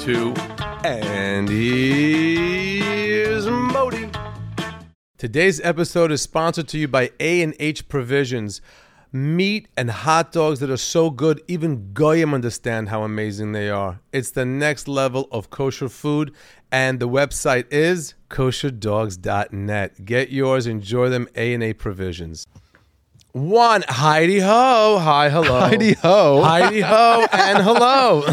2, and here's Modi. Today's episode is sponsored to you by A&H Provisions. Meat and hot dogs that are so good, even Goyim understand how amazing they are. It's the next level of kosher food, and the website is kosherdogs.net. Get yours, enjoy them, A&H Provisions. One, Heidi Ho. Hi, hello. Heidi Ho. Heidi Ho, and hello.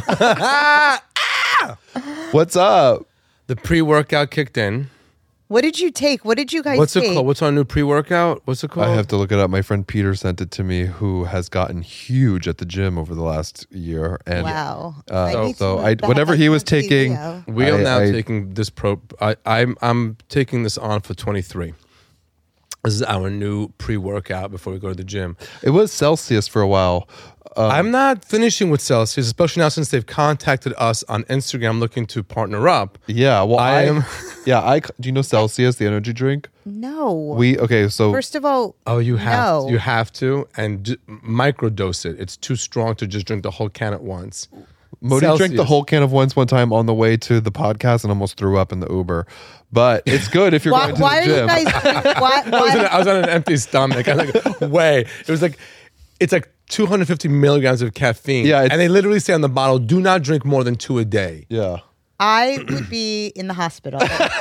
What's up? The pre-workout kicked in. What did you take? What did you guys What's take? it called? What's our new pre-workout? What's it called? I have to look it up. My friend Peter sent it to me, who has gotten huge at the gym over the last year. And Wow. whatever he was taking, We are now taking this I'm taking this on for 23. This is our new pre-workout before we go to the gym. it was Celsius for a while. I'm not finishing with Celsius, especially now since they've contacted us on Instagram looking to partner up. Yeah, well, I am. do you know Celsius, the energy drink? No. So First of all, Oh, you have No. you have to and microdose it. It's too strong to just drink the whole can at once. Modi drank the Celsius. whole can of one time on the way to the podcast and almost threw up in the Uber. But it's good if you're why, going to why the are gym. you guys? Why, I was on an empty stomach. I was like, way. It's like 250 milligrams of caffeine. Yeah, and they literally say on the bottle, do not drink more than 2 a day. Yeah. I would be in the hospital.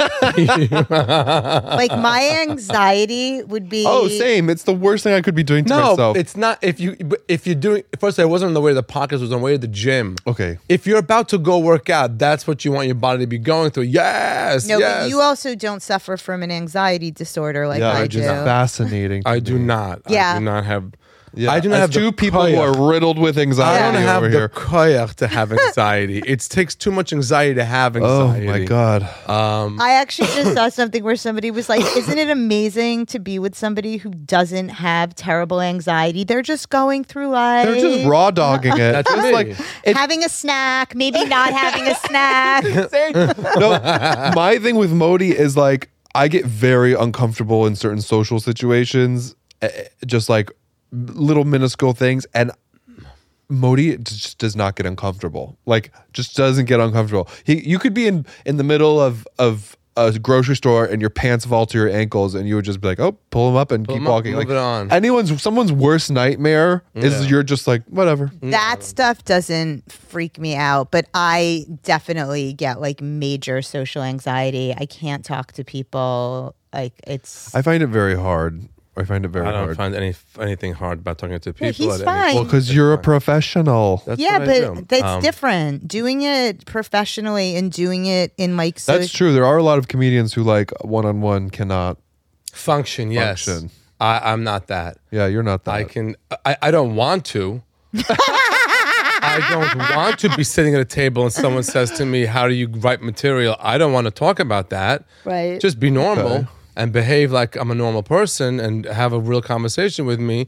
Like my anxiety would be. Oh, same. It's the worst thing I could be doing to No, myself. it's not. If you're doing, first I wasn't on the way to the podcast, I was on the way to the gym. Okay. If you're about to go work out, that's what you want your body to be going through. Yes, No, yes. but you also don't suffer from an anxiety disorder like Yeah, I which do. is fascinating. to I do me. not. Yeah. I do not have. Yeah, I do not as have two the people who koyach. are riddled with I anxiety don't have over the here. koyach to have anxiety. It takes too much anxiety to have Oh anxiety. my god! I actually just saw something where somebody was like, "Isn't it amazing to be with somebody who doesn't have terrible anxiety? They're just going through life. They're just raw dogging it. That's Just me. like having a snack, maybe not having a snack." no. My thing with Modi is like I get very uncomfortable in certain social situations, just like little minuscule things, and Modi just does not get uncomfortable. Like, just doesn't get uncomfortable. You could be in the middle of a grocery store and your pants fall to your ankles, and you would just be like, "Oh, pull them up and keep them up, walking." move Like it on. someone's worst nightmare is you're just like, whatever. That stuff doesn't freak me out, but I definitely get like major social anxiety. I can't talk to people. Like it's. I find it very hard. I I don't find anything hard about talking to people. he's at any fine. point. Well, because you're a professional. That's yeah, what I do. but that's different. Doing it professionally and doing it in like That's true. There are a lot of comedians who like one-on-one cannot. Function, yes. Function. I'm not that. Yeah, you're not that. I don't want to. I don't want to be sitting at a table and someone says to me, "How do you write material?" I don't want to talk about that. Right. Just be normal Okay. and behave like I'm a normal person and have a real conversation with me.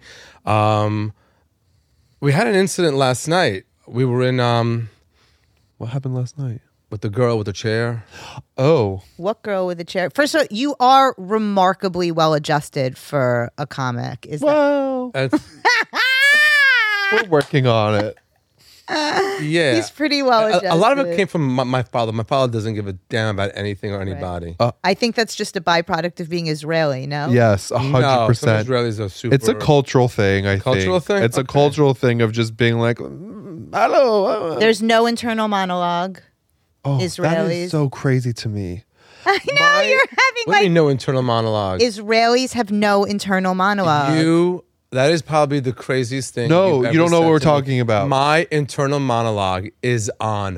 We had an incident last night. We were in What happened last night? with the girl with the chair. Oh, What girl with a chair? First of all, you are remarkably well adjusted for a comic. Is that? well, That's- we're working on it. yeah. He's pretty well adjusted. A lot of it came from my father. My father doesn't give a damn about anything or anybody. I think that's just a byproduct of being Israeli. No. Yes, No, 100%. some Israelis are super. It's a cultural thing, I think. Cultural thing? It's a Okay. cultural thing of just being like, hello. There's no internal monologue. Oh, that Israelis. is so crazy to me. I know you're having What do you like mean no internal monologue? Israelis have no internal monologue. That is probably the craziest thing. No, you've you ever don't know said what we're to me. talking about. My internal monologue is on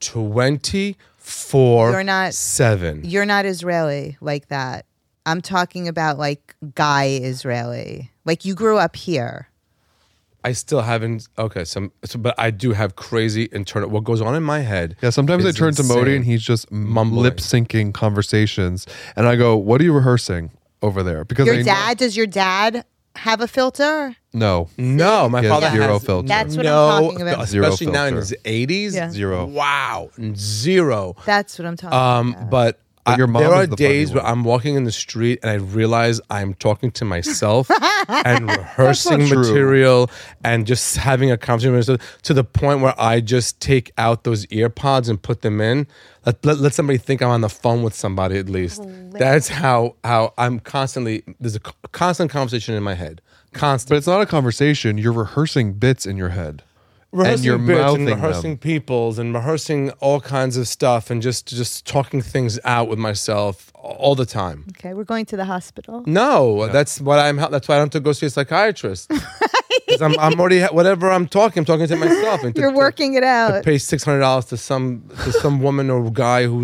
24/7. You're not Israeli like that. I'm talking about like guy Israeli. Like you grew up here. I still haven't. Okay, but I do have crazy internal. What goes on in my head? Yeah, sometimes I is turn to Modi insane. and he's just Mumbling. lip syncing conversations, and I go, "What are you rehearsing over there?" Because Does your dad have a filter? No, No, my He has father zero has filter. That's what no, I'm talking about. especially Zero now in filter. his 80s. Yeah. Zero. Wow, zero. That's what I'm talking about. But But your mom there is are the funny days where one. I'm walking in the street and I realize I'm talking to myself and rehearsing That's not true. material and just having a conversation with myself to the point where I just take out those ear pods and put them in. Let somebody think I'm on the phone with somebody at least. That's how I'm constantly, there's a constant conversation in my head. Constant. But it's not a conversation. You're rehearsing bits in your head. Rehearsing and you're bits mouthing and rehearsing them. peoples and rehearsing all kinds of stuff and just talking things out with myself all the time. Okay, we're going to the hospital. No, that's why I don't have to go see a psychiatrist. 'Cause I'm already whatever I'm talking to myself. And You're working it to out. pay $600 to some woman or guy who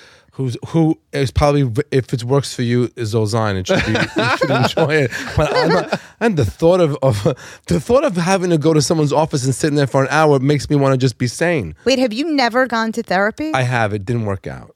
is probably, if it works for you, is Ozine. You should enjoy it. But and the thought of having to go to someone's office and sitting there for an hour makes me want to just be sane. Wait, have you never gone to therapy? I have. It didn't work out.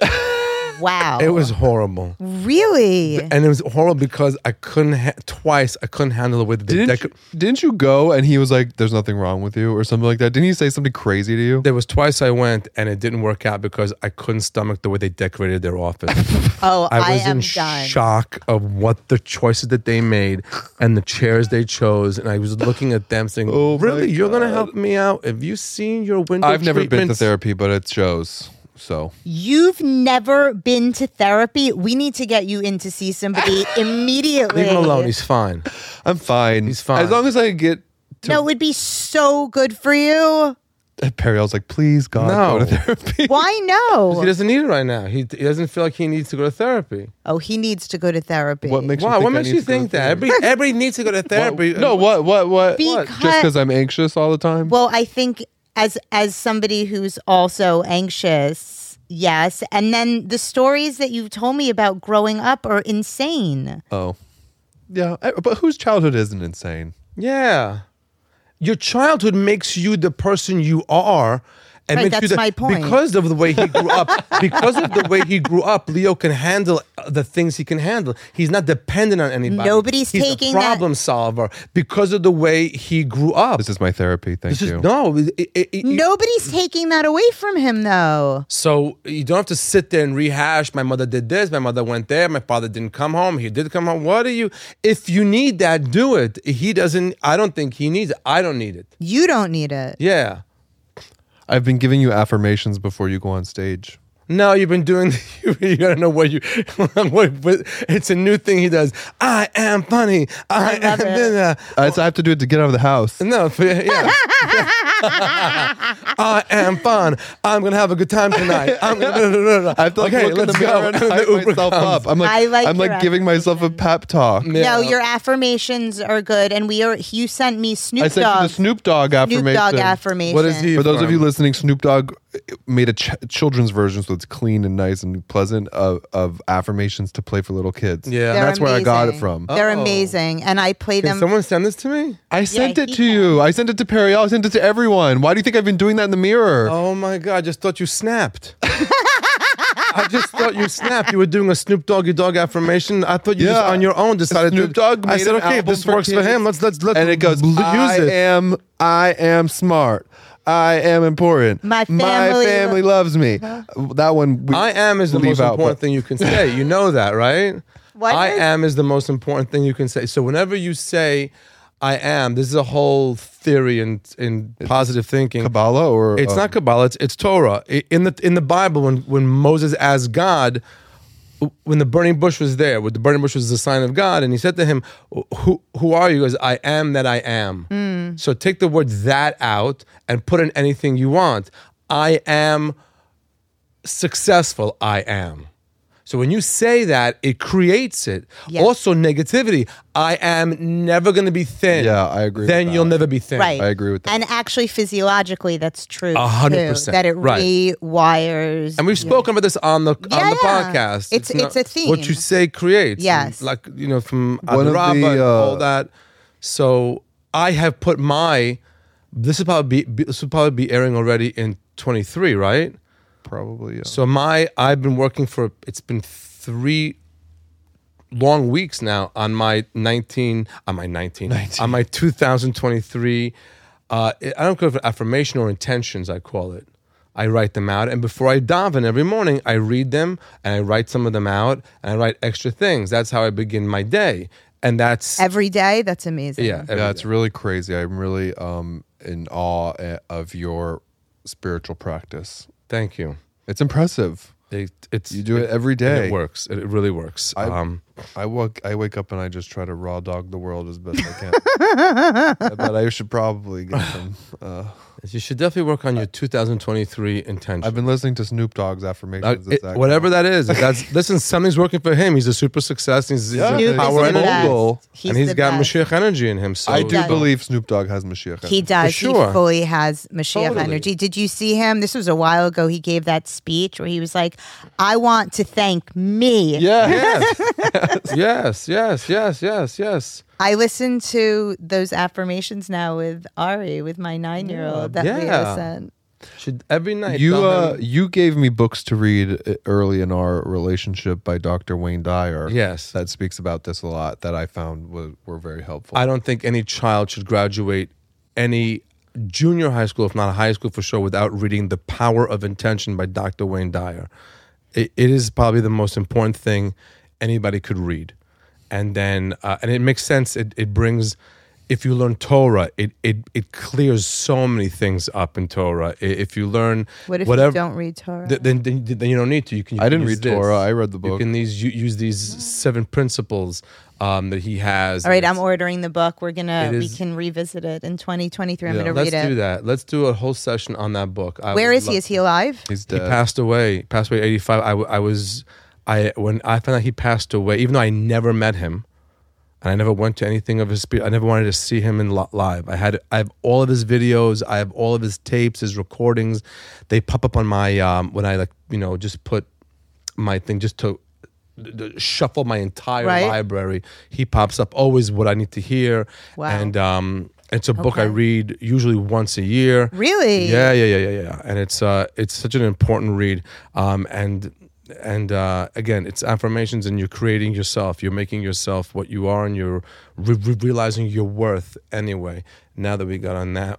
Wow. It was horrible. Really? And it was horrible because I couldn't handle the way that they Didn't you go and he was like, "There's nothing wrong with you" or something like that? Didn't he say something crazy to you? There was twice I went and it didn't work out because I couldn't stomach the way they decorated their office. Oh, I was am in done. shock of what the choices that they made and the chairs they chose, and I was looking at them saying, Oh my "Really, you're gonna God. help me out? Have you seen your window I've never been to treatments?" therapy, but it shows. So You've never been to therapy? We need to get you in to see somebody immediately. Leave him alone. He's fine. I'm fine. He's fine. As long as I get to No, it would be so good for you. Perry, I was like, please God, No. go to therapy. Why He no? doesn't need it right now. He doesn't feel like he needs to go to therapy. Oh, he needs to go to therapy. What makes Why? you think What I makes need you to go to think that? therapy? Everybody needs to go to therapy. No, what? Because- Just because I'm anxious all the time? Well, I think as somebody who's also anxious, yes. And then the stories that you've told me about growing up are insane. Oh. Yeah, but whose childhood isn't insane? Yeah. Your childhood makes you the person you are. And Right, makes you that's my point. Because of the way he grew up. Because of the way he grew up, Leo can handle the things he can handle. He's not dependent on anybody. Nobody's He's taking a that- problem solver because of the way he grew up. This is my therapy. Thank you. Nobody's taking that away from him, though. So you don't have to sit there and rehash. My mother did this. My mother went there. My father didn't come home. He did come home. What are you? If you need that, do it. He doesn't. I don't think he needs it. I don't need it. You don't need it. Yeah. I've been giving you affirmations before you go on stage. No, you've been doing. You gotta know what you. It's a new thing he does. I am funny. I love am. it. I have to do it to get out of the house. No, yeah. I am fun. I'm gonna have a good time tonight. I'm gonna. I have to okay, look in let's the mirror go. and hype The Uber myself comes. up. I'm I like I'm your like giving myself a pep talk. Yeah. No, your affirmations are good, and you sent me Snoop I sent you Dogg. the Snoop Dogg affirmation. Snoop Dogg affirmation. What is he? For those of from? you listening, Snoop Dogg made a children's version, so it's clean and nice and pleasant of affirmations to play for little kids. Yeah. They're that's where I got it amazing. from. They're Uh-oh. amazing, and I play Can them. someone send this to me? I sent it he to you. I sent it to Perry. I sent it to everyone. Why do you think I've been doing that in the mirror? Oh my god! I just thought you snapped. I just thought you snapped. You were doing a Snoop Doggy Dog affirmation. I thought you just Yeah. on your own decided Snoop to. Dogg I made said, an okay, if album this for works for kids. him, let's And it goes, use it. I am smart. I am important. My family loves me. That one. I am is the leave most out, important but- thing you can say. You know that, right? What I is- am is the most important thing you can say. So whenever you say I am, this is a whole theory in positive thinking. Kabbalah or It's not Kabbalah. It's Torah. In the Bible, when Moses asked God, when the burning bush was there, when the burning bush was the sign of God, and he said to him, "Who are you?" He goes, "I am that I am." So take the word "that" out and put in anything you want. I am successful. I am. So when you say that, it creates it. Yes. Also, negativity. I am never going to be thin. Yeah, I agree with Then that. you'll never be thin. Right. I agree with that. And actually, physiologically, that's true. 100%, too, that it right. rewires. And we've spoken about this on the Yeah, yeah. podcast. It's a theme. What you say creates. Yes. Like, from One of the, Adarabba and all that. So I have put this will probably be airing already in 23, right? Probably. Yeah. So I've been working it's been 3 long weeks now on my 2023. I don't know if affirmation or intentions, I call it. I write them out, and before I daven every morning, I read them and I write some of them out, and I write extra things. That's how I begin my day, and that's Every day? That's amazing. every Yeah, it's day. really crazy. I'm really in awe of your spiritual practice. Thank you. It's impressive. It's You do it every and day. It works. It really works. I wake up and I just try to raw dog the world as best I can. But I should probably get some. You should definitely work on your 2023 intention. I've been listening to Snoop Dogg's affirmations. Whatever that is. Listen, something's working for him. He's a super success. He's Yeah. a Snoop is power the energy. best. mogul. And he's the got best. Mashiach energy in him. So I do does. believe Snoop Dogg has Mashiach. He does. sure. He fully has Mashiach Totally. energy. Did you see him? This was a while ago. He gave that speech where he was like, I want to thank me. Yes. I listen to those affirmations now with Ari, with my 9-year-old that Yeah. Leah sent. Should every night. tell him- You gave me books to read early in our relationship by Dr. Wayne Dyer. Yes. That speaks about this a lot, that I found were very helpful. I don't think any child should graduate any junior high school, if not high school for sure, without reading The Power of Intention by Dr. Wayne Dyer. It is probably the most important thing anybody could read. And then, and it makes sense. It brings, if you learn Torah, it clears so many things up in Torah. If you learn What if whatever, you don't read Torah? then you don't need to. You can. I didn't use read this. Torah. I read the book. You can use these 7 principles that he has. All right, And I'm ordering the book. We is- can revisit it in 2023. I'm Yeah. going to Let's read it. do that. Let's do a whole session on that book. Where is he? Is he alive? He's He dead. passed away. Passed away at 85. When I found out he passed away, even though I never met him, and I never went to anything of his spirit. I never wanted to see him in live. I have all of his videos. I have all of his tapes, his recordings. They pop up on my when I just put my thing just to shuffle my entire Right. library. He pops up always what I need to hear. Wow. And it's a book I Okay. read usually once a year. Really? Yeah. And it's such an important read. And again, it's affirmations, and you're creating yourself. You're making yourself what you are, and you're realizing your worth anyway. Now that we got on that,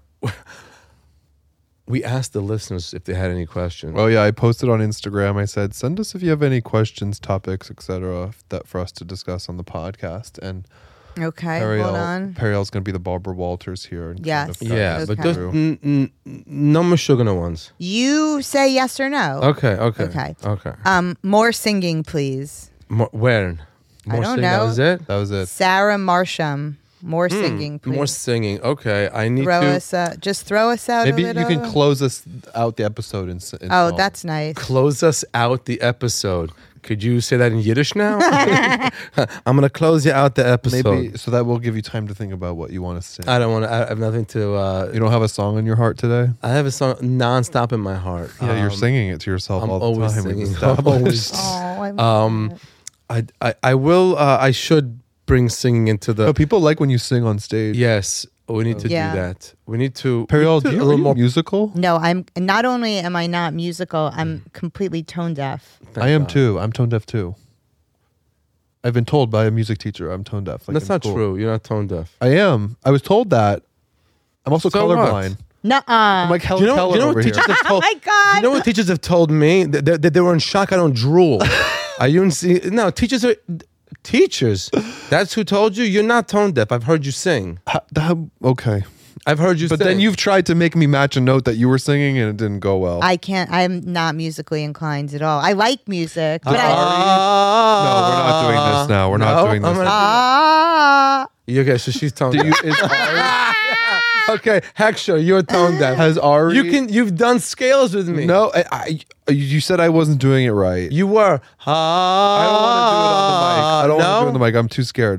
we asked the listeners if they had any questions. Oh yeah, I posted on Instagram. I said, send us if you have any questions, topics, etc. that for us to discuss on the podcast. And Okay, hold on. Periel's going to be the Barbara Walters here. And Yes. guide yeah, us but Okay. those no Meshuggah ones. You say yes or no. Okay. Okay. Okay. More singing, please. Where? More don't singing, know. That was it. That was it. Sarah Marsham. More singing, please. More singing. Okay, I need throw to us. Just throw us out. Maybe a you little. can close us out the episode in Oh, song. that's nice. close us out the episode. Could you say that in Yiddish now? I'm gonna close you out the episode. maybe so that will give you time to think about what you want to sing. I don't want to. I have nothing to. You don't have a song in your heart today? I have a song nonstop in my heart. Yeah, you're singing it to yourself I'm all the always time. singing. We've I'm always- established. Oh, I love that. I will. I should bring singing into the. No, people like when you sing on stage. Yes, we need to Yeah. do that. We need to. Periel, we need to do you, a are little you more. musical? No, I'm not only am I not musical, I'm completely tone deaf. I am God. too. I'm tone deaf too. I've been told by a music teacher I'm tone deaf. Like That's in not school. true. You're not tone deaf. I am. I was told that. I'm also So what? colorblind. Nuh-uh. I'm like Helen Keller you know over what here. teachers have Oh told? my God. You know what teachers have told me? That they were in shock. I don't drool. Are you in? No, teachers are teachers. That's who told you. You're not tone deaf. I've heard you sing. Okay. I've heard you But sing. then you've tried to make me match a note that you were singing and it didn't go well. I can't. I'm not musically inclined at all. I like music, but No, we're not doing this now. We're not doing this. Okay, so she's tone Do deaf. you, is Ari, Okay, Hector, you're tone deaf. has Ari? You've done scales with me. No, you said I wasn't doing it right. You were. I don't want to do it on the mic. I don't want to do it on the mic. I'm too scared.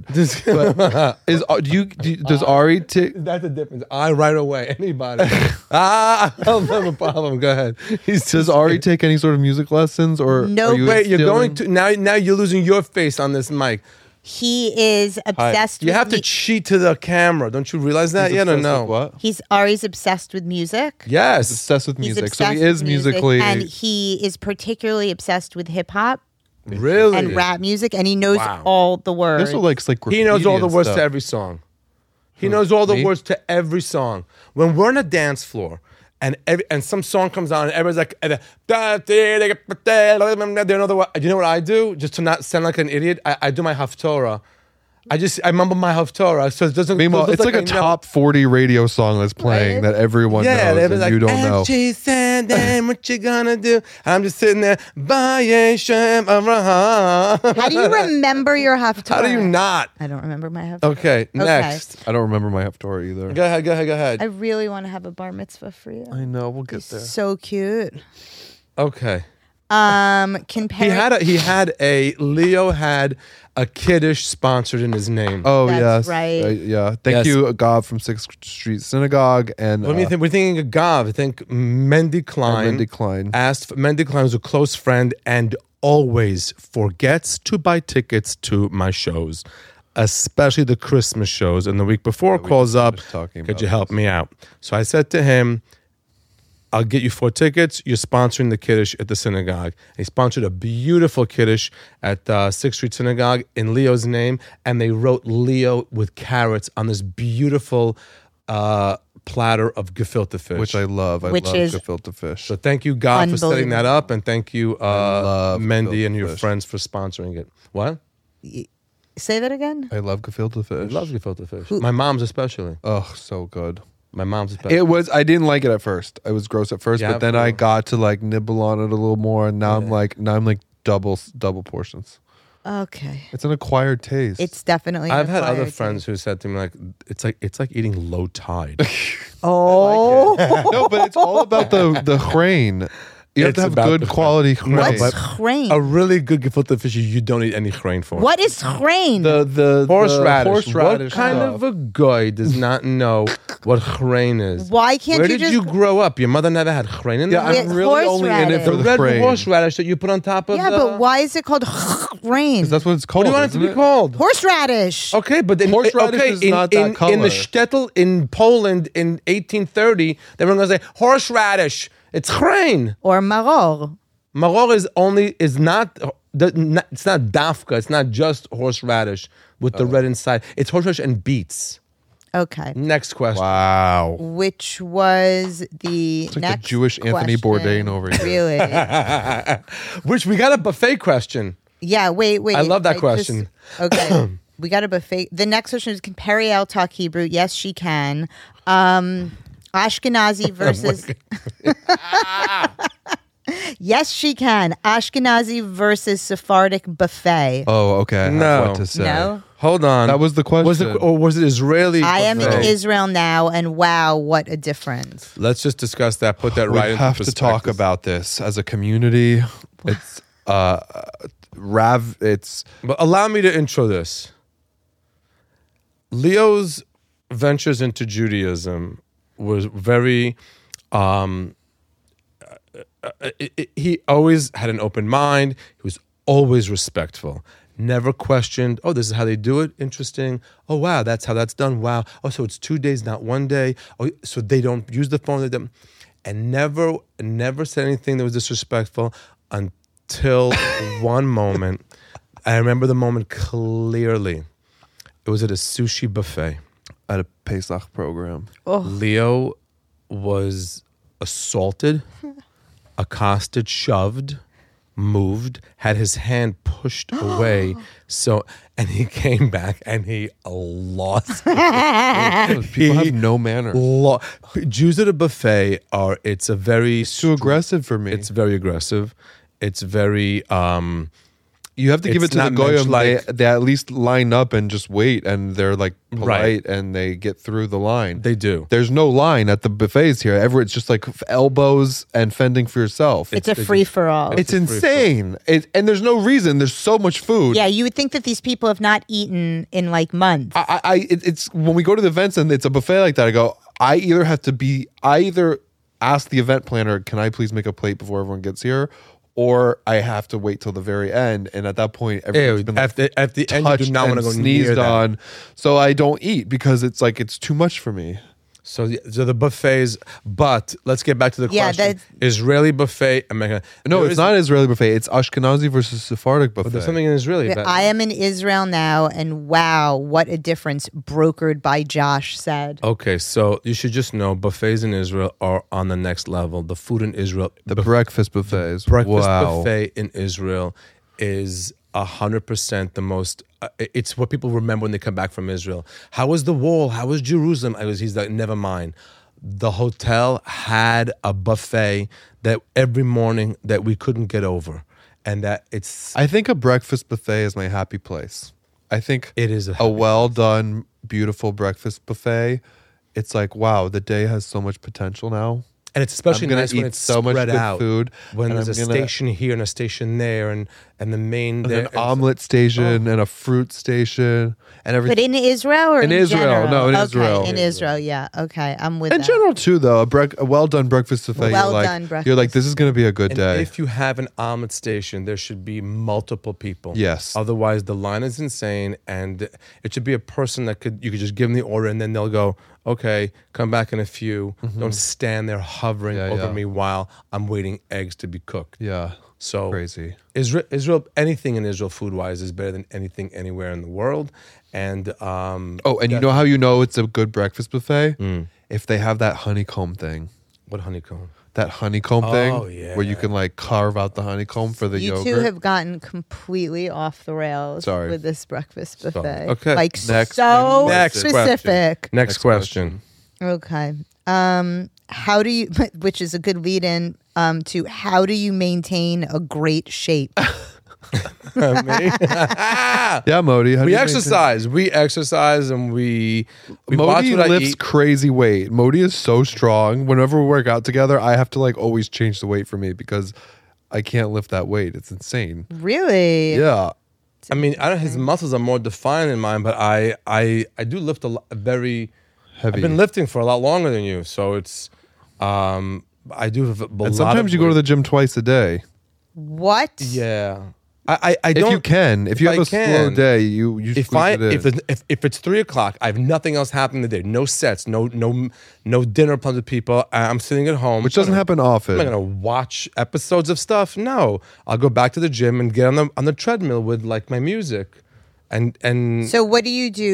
Does Ari take? That's the difference. I right away. Anybody. I don't have a problem. Go ahead. Does Ari take any sort of music lessons or? No. are you Wait, you're instilling- going to now you're losing your face on this mic. he is obsessed. You with have to cheat to the camera. Don't you realize that? He's Yeah, obsessed no. with what? He's Ari's obsessed with music. Yes. Obsessed with He's music. So obsessed he is with music, musically. and he is particularly obsessed with hip hop Really? and rap music, and he knows Wow. all the He words. also likes like He knows all the graffiti and words stuff. to every song. He knows all the me? words to every song. When we're on a dance floor and some song comes on and everybody's like, do you know what I do? Just to not sound like an idiot, I do my Haftorah. I mumble my Haftorah, so it doesn't. Meanwhile, it's like a top 40 radio song that's playing that everyone knows and like, you don't know. She said, "Then what you gonna do?" And I'm just sitting there. Bayeshem Avraham. How do you remember your Haftorah? How do you not? I don't remember my Haftorah. Okay, next. I don't remember my Haftorah either. Go ahead. I really want to have a bar mitzvah for you. I know, we'll get there. So cute. Okay. Leo had a kiddush sponsored in his name. Oh, That's yes. right. Yeah. Thank you, Gav from 6th Street Synagogue. And What do you think? We're thinking of Gav. I think Mendy Klein. Mendy Klein. Mendy Klein was a close friend and always forgets to buy tickets to my shows, especially the Christmas shows. And the week before calls up, could you help me out? So I said to him, I'll get you 4 tickets. You're sponsoring the Kiddush at the synagogue. He sponsored a beautiful Kiddush at 6th Street Synagogue in Leo's name, and they wrote Leo with carrots on this beautiful platter of gefilte fish. Which I love. I love gefilte fish. So thank you, God, for setting that up, and thank you, love Mendy and your fish. friends for sponsoring it. What? Say that again. I love gefilte fish. I love gefilte fish. My mom's especially. Oh, so good. My mom's especially. I didn't like it at first. It was gross at first, Yeah, but then I got to like nibble on it a little more, and now I'm like double portions. Okay. It's an acquired taste. It's definitely. I've had other acquired friends who said to me like, it's like eating low tide. Oh. No, but it's all about the grain. You have It's to have about good the quality grain. grain. What's chrein? A really good gefilte fish, you don't eat any grain for. What is chrein? The Horseradish. horseradish What kind stuff. of a guy does not know what grain is? Why can't Where you did just? you grow up? Your mother never had grain in Yeah, there? With I'm really only in it horseradish. for The the red grain. horseradish that you put on top of Yeah, the... but why is it called chrein? That's what it's What called. do you want it to isn't be called? Horseradish. Okay, but Horseradish is not that in the color. shtetl in Poland in 1830, they were going to say horseradish. It's grain. Or maror. Maror is not it's not dafka. It's not just horseradish with the red inside. It's horseradish and beets. Okay. Next question. Wow. Which was the It's like next the Jewish Anthony question. Bourdain over here. Really? Which we got a buffet question. Yeah, wait. I love that question. Okay. We got a buffet. The next question is, can Periel talk Hebrew? Yes, she can. Ashkenazi versus... Yes, she can. Ashkenazi versus Sephardic buffet. Oh, okay. I have No. what to say. No? Hold on. That was the question. Was it Israeli? I am in buffet? Israel now, and wow, what a difference. Let's just discuss that. Put that We right into have to talk perspective. about this as a community. It's It's But allow me to intro this. Leo's ventures into Judaism was very he always had an open mind. He was always respectful. Never questioned, oh, this is how they do it. Interesting. Oh, wow, that's how that's done. Wow. Oh, so it's 2 days, not 1 day. Oh, so they don't use the phone. And never said anything that was disrespectful until one moment. I remember the moment clearly. It was at a sushi buffet. at a Pesach program. Leo was assaulted, accosted, shoved, moved, had his hand pushed away. And he came back and he lost. People have no manner. Jews at a buffet it's Too aggressive for me. It's very aggressive. It's very You have to give It's it to the not goyim. like- They at least line up and just wait, and they're like polite, Right. and they get through the line. they do. There's no line at the buffets here. It's just like elbows and fending for yourself. It's a free for all. It's insane. And there's no reason. There's so much food. Yeah, you would think that these people have not eaten in like months. It's when we go to the events and it's a buffet like that, I either ask the event planner, can I please make a plate before everyone gets here? Or I have to wait till the very end, and at that point, everyone's been like, at the end, you do touched not want and to go sneezed near that. on. So I don't eat because it's too much for me. So the buffets, but let's get back to the Yeah, question. Israeli buffet, American. No, There it's is- not Israeli buffet. It's Ashkenazi versus Sephardic buffet. But there's something in Israeli. But I am in Israel now, and wow, what a difference brokered by Josh said. Okay, so you should just know buffets in Israel are on the next level. The food in Israel, the breakfast buffets. breakfast Wow. buffet in Israel is 100% the most. It's what people remember when they come back from Israel. How was the wall? How was Jerusalem? He's like, never mind. The hotel had a buffet that every morning that we couldn't get over, and that it's I think a breakfast buffet is my happy place. I think it is a well done, beautiful breakfast buffet. It's like, wow, the day has so much potential now. And it's especially I'm gonna nice when eat it's so much spread good out. food, When and there's I'm a gonna- station here and a station there, and the main There's there, an and- omelet station and a fruit station and everything. But in Israel or In in Israel, general? no, in Okay, Israel. in Israel, yeah. Okay, I'm with In that. general, too, though, a well done breakfast buffet. Well you're like, done You're like, breakfast. this is going to be a good And day. if you have an omelet station, there should be multiple people. Yes. Otherwise, the line is insane, and it should be a person that you could just give them the order, and then they'll go, okay, come back in a few. Don't stand there hovering Yeah, over yeah. me while I'm waiting eggs to be cooked. Yeah, So crazy. Israel, anything in Israel food wise is better than anything anywhere in the world. And Oh, and you know how you know it's a good breakfast buffet? Mm. If they have that honeycomb thing. what honeycomb? That honeycomb thing yeah. where you can like carve out the honeycomb for the You yogurt. two have gotten completely off the rails Sorry. with this breakfast buffet. Okay. Like Next so Next specific. Next question. Okay. How do you, which is a good lead in to how do you maintain a great shape? Yeah, Modi. How do We you exercise. We exercise, and we watch Modi what I lifts eat. crazy weight. Modi is so strong. Whenever we work out together, I have to like always change the weight for me because I can't lift that weight. It's insane. Really? Yeah. I mean, his muscles are more defined than mine, but I do lift a lot, very Heavy. I've been lifting for a lot longer than you, so it's I do have a lot And sometimes you go to the gym twice a day. What? yeah. I don't. If you can. If you if have I a slow can, day, you if squeeze I it in. if it's 3 o'clock, I have nothing else happening today. No sets, no dinner plans with people. I'm sitting at home, Which doesn't happen often. I'm not gonna watch episodes of stuff. No, I'll go back to the gym and get on the treadmill with like my music, and So what do?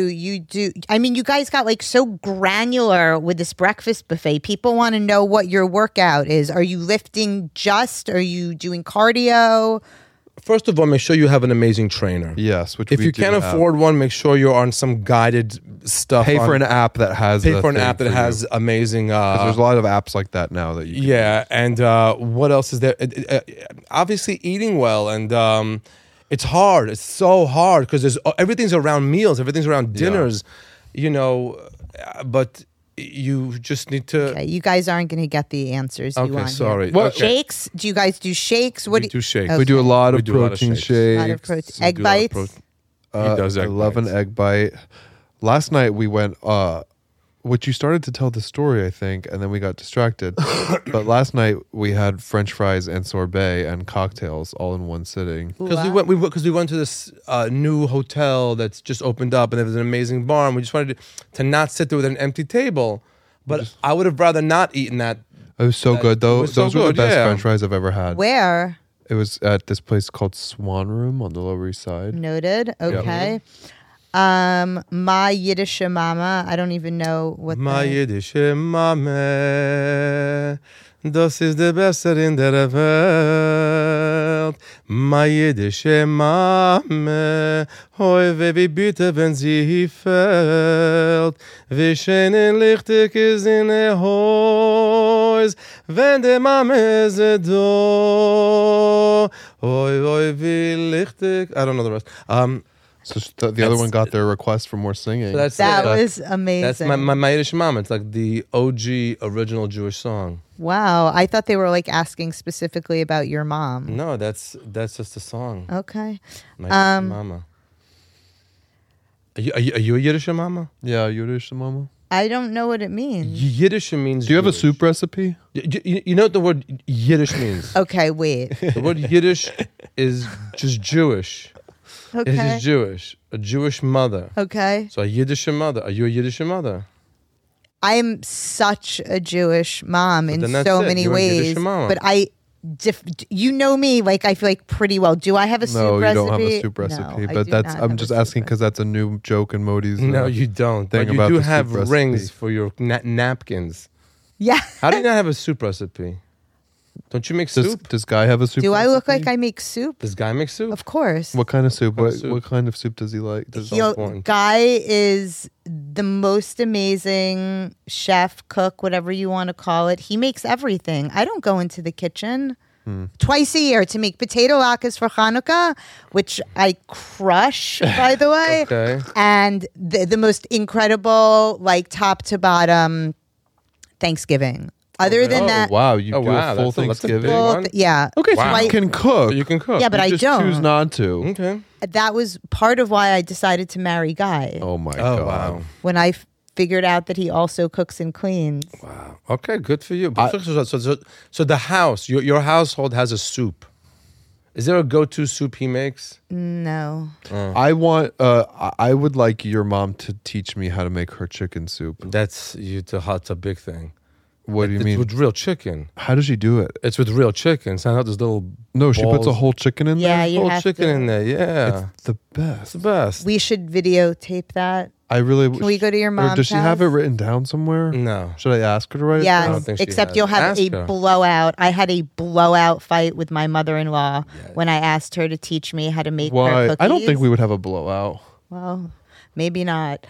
I mean, you guys got like so granular with this breakfast buffet. People want to know what your workout is. Are you lifting just? Are you doing cardio? first of all, make sure you have an amazing trainer. Yes, which If we you do can't have. afford one, make sure you're on some guided stuff. pay for on- an app that has pay the for an thing app that for you. has amazing. 'Cause there's a lot of apps like that now that you can Yeah, and what else is there? Obviously, eating well, and it's hard. It's so hard because there's everything's around meals, everything's around dinners, you know. But you just need to. Okay, you guys aren't going to get the answers you Okay, want. sorry. Here. Okay. Shakes? Do you guys do shakes? What We do shakes. Okay. We do a lot We of do a lot of protein shakes. shakes. A lot of protein. We Egg do a lot of bites? He does egg I love bites. an egg bite. Last night we went, which you started to tell the story, I think, and then we got distracted. But last night we had French fries and sorbet and cocktails all in one sitting. Because we went to this new hotel that's just opened up, and there was an amazing bar, and we just wanted to not sit there with an empty table. But I would have rather not eaten that. It was so good, though. it was so Those were the good, best yeah. French fries I've ever had. Where? It was at this place called Swan Room on the Lower East Side. Noted. Okay. My Yiddish mama. I don't even know what. My the- Yiddish Mame, das ist der Beste in der Welt. My Yiddish Mame, hoi wie bitte, wenn sie fällt. Wie schön in lichtig ist in der Häus, wenn der Mame ist do. Hoi wie lichtig. I don't know the rest. So the other one got their request for more singing. So that's That it. was amazing. That's my Yiddish mama. It's like the OG original Jewish song. Wow. I thought they were like asking specifically about your mom. No, that's just a song. Okay. My Yiddish mama. Are you a Yiddish mama? Yeah, Yiddish mama. I don't know what it means. Yiddish means. Do you have a Jewish. soup recipe? You know what the word Yiddish means? Okay, wait. The word Yiddish is just Jewish. It's Okay. just Jewish. A Jewish mother. Okay. So a Yiddish mother. Are you a Yiddish mother? I am such a Jewish mom in then that's so it. many You're a Yiddish ways. mama. But you know me, like I feel like pretty well. Do I have a soup No, you recipe? don't have a soup No, recipe. I but do that's not I'm have just a soup asking because that's a new joke in Modi's. No, you don't. thing But you about do the soup have recipe. rings for your napkins. Yeah. How do you not have a soup recipe? Don't you make soup? Does Guy have a soup? Do I look recipe? like I make soup? Does Guy make soup? Of course. What kind of soup? kind of What, soup? what kind of soup does he like? Does So important. Guy is the most amazing chef, cook, whatever you want to call it. He makes everything. I don't go into the kitchen. Twice a year to make potato latkes for Hanukkah, which I crush, by the way. Okay. And the most incredible, like top to bottom, Thanksgiving. Other than that, wow, you Oh, do wow, a full that's a big Thanksgiving. one. yeah. Okay, so Wow. you can cook. So you can cook. Yeah, but You I just don't. choose not to. Okay. That was part of why I decided to marry Guy. Oh my Oh, god! wow. When I figured out that he also cooks and cleans. Wow. Okay, good for you. So the house, your household has a soup. Is there a go-to soup he makes? No. I want. I would like your mom to teach me how to make her chicken soup. That's a big thing. What do you It's mean? with real chicken. How does she do it? It's with real chicken. It's not this little No, she puts a balls. whole chicken in Yeah, there. you whole have chicken to. in there. Yeah, It's the it's best. the best. We should videotape that. I really. Can we go to your Or mom's does she have it house? written down somewhere? No. Should I ask her to write it Yes, down? think she except has you'll it. have Ask a her. blowout. I had a blowout fight with my mother-in-law when I asked her to teach me how to make her Why? cookies. I don't think we would have a blowout. Well, maybe not.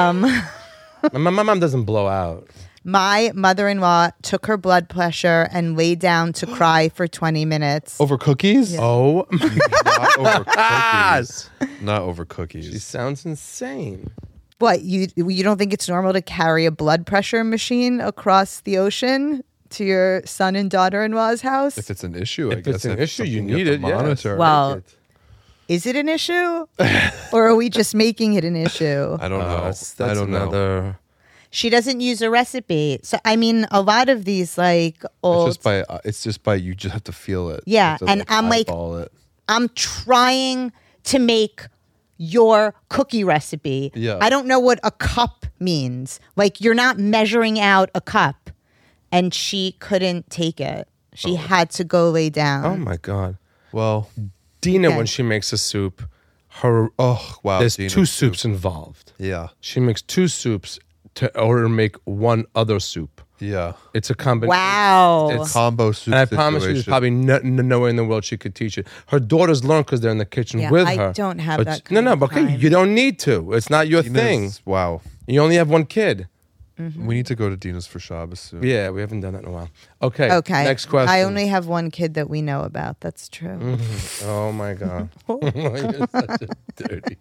My mom doesn't blow out. My mother-in-law took her blood pressure and laid down to cry for 20 minutes. Over cookies? Oh, Not over cookies. Not over she cookies. sounds insane. What, you don't think it's normal to carry a blood pressure machine across the ocean to your son and daughter-in-law's house? If it's an issue, I If guess. it's an if issue, you something need have it. to Yes. monitor. Well, Is it an issue? Or are we just making it an issue? I don't know. That's I don't know. another. She doesn't use a recipe. So, I mean, a lot of these, like, old... It's just by you just have to feel it. Yeah, You have to, and I'm like- eyeball it. I'm trying to make your cookie recipe. Yeah. I don't know what a cup means. Like, you're not measuring out a cup. And she couldn't take it. She had to go lay down. Oh my god, Well, Dina, Okay. when she makes a soup, her wow. there's Dina's two soup. soups involved. Yeah, She makes two soups to order to make one other soup. yeah. It's a combination. Wow. It's, Combo soup. and I promise you, there's situation. probably no way in the world she could teach it. Her daughters learn because they're in the kitchen Yeah, with I her. don't have But that No, kind no, of but okay, time. you don't need to. It's not your Dina's- thing. Wow. You only have one kid. We need to go to Dina's for Shabbos soon. Yeah, we haven't done that in a while. Okay. Okay. Next question. I only have one kid that we know about. That's true. Oh my god. You're such a dirty.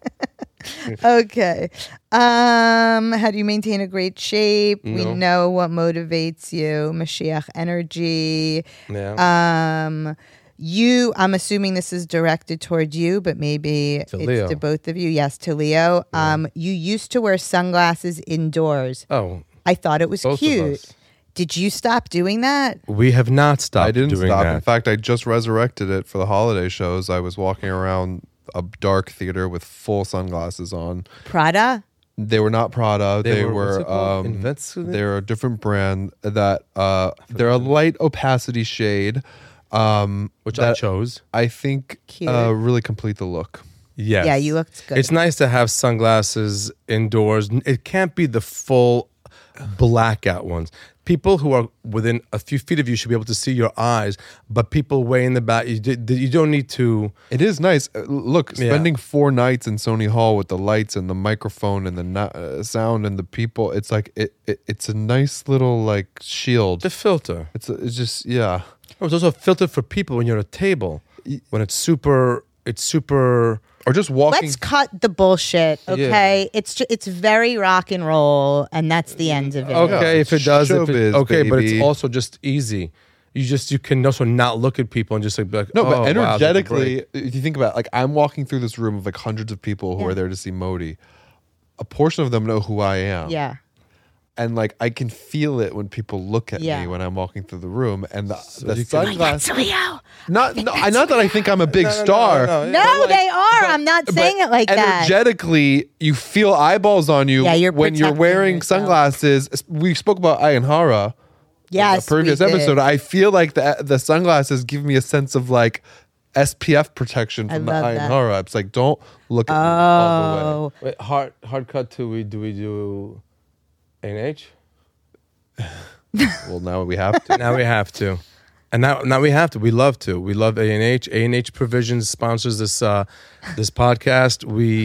Okay. How do you maintain a great shape? We No. know what motivates you. Mashiach energy. Yeah. I'm assuming this is directed toward you, but maybe To it's Leo. to both of you. Yes, to Leo. You used to wear sunglasses indoors. Oh, I thought it was both of cute. us. Did you stop doing that? We have not stopped I didn't doing stop. that. In fact, I just resurrected it for the holiday shows. I was walking around a dark theater with full sunglasses on. Prada? They were not Prada. They They were- what's were it called? Invincible? they're a different brand that they're a light opacity shade. Which I that chose. I think Cute. really complete the look. Yes. Yeah, you looked good. It's nice to have sunglasses indoors. It can't be the full blackout ones. People who are within a few feet of you should be able to see your eyes, but people way in the back, you don't need to. It is nice. Look, Yeah. spending 4 nights in Sony Hall with the lights and the microphone and the sound and the people. It's like it's a nice little like shield. The filter. It's just yeah. It's also a filter for people when you're at a table. When it's super. Or just walking. Let's cut the bullshit, okay? It's very rock and roll, and that's the end of it. Okay, if it does, Showbiz, okay, but it's baby. also just easy. You can also not look at people and just like be like, No, oh, but wow, take a energetically, break. if you think about it, like I'm walking through this room of like hundreds of people who Yeah. are there to see Modi. A portion of them know who I am. Yeah. and like I can feel it when people look at Yeah. me when I'm walking through the room, and the you can- sunglasses. Leo. Not that I think I'm a big star. No, they are. I'm not saying it like that. Energetically, you feel eyeballs on you Yeah, you're when you're protecting wearing yourself. sunglasses. We spoke about Ayanhara. Yes, the previous we did. episode. I feel like the sunglasses give me a sense of like SPF protection from the love that. Ayanhara. It's like don't look at me all the way. Oh, Wait, hard cut to do we do A&H? Well, now we have to. Now we have to. And now we have to. We love to. We love A&H. A&H Provisions sponsors this this podcast.